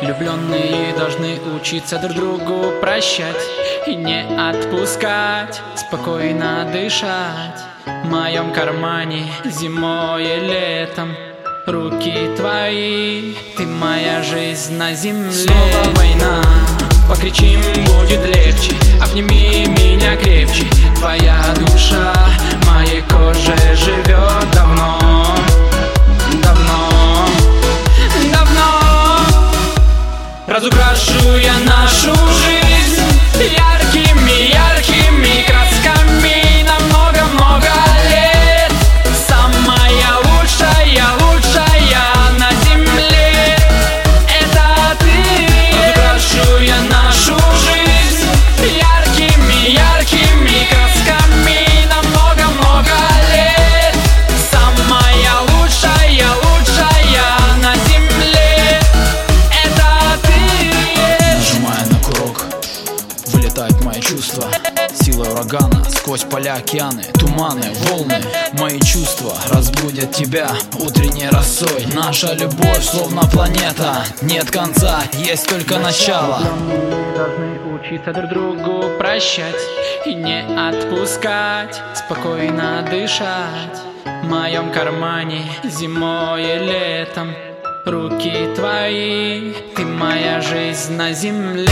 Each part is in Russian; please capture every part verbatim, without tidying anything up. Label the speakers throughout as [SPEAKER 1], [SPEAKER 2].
[SPEAKER 1] Влюбленные должны учиться друг другу прощать и не отпускать, спокойно дышать. В моем кармане зимой и летом руки твои, ты моя жизнь на земле. Снова война, покричим, будет легче. Обними меня крепче, твоя душа в моей коже живет давно, давно, давно. Разукрашу я нашу жизнь яркими, яркими красками на много-много лет. Самая лучшая, лучшая на земле — это ты. Разукрашу я нашу жизнь яркими, яркими красками на много-много лет. Самая лучшая, лучшая на земле — это ты.
[SPEAKER 2] Нажимая на курок, вылетают мои чувства. Сила урагана сквозь поля, океаны, туманы, волны. Мои чувства разбудят тебя утренней росой. Наша любовь словно планета, нет конца, есть только начало.
[SPEAKER 1] Влюбленные должны учиться друг другу прощать и не отпускать, спокойно дышать. В моем кармане зимой и летом руки твои, ты моя жизнь на земле.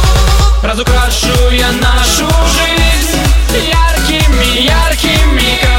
[SPEAKER 1] Разукрашу я нашу жизнь яркими, яркими красками.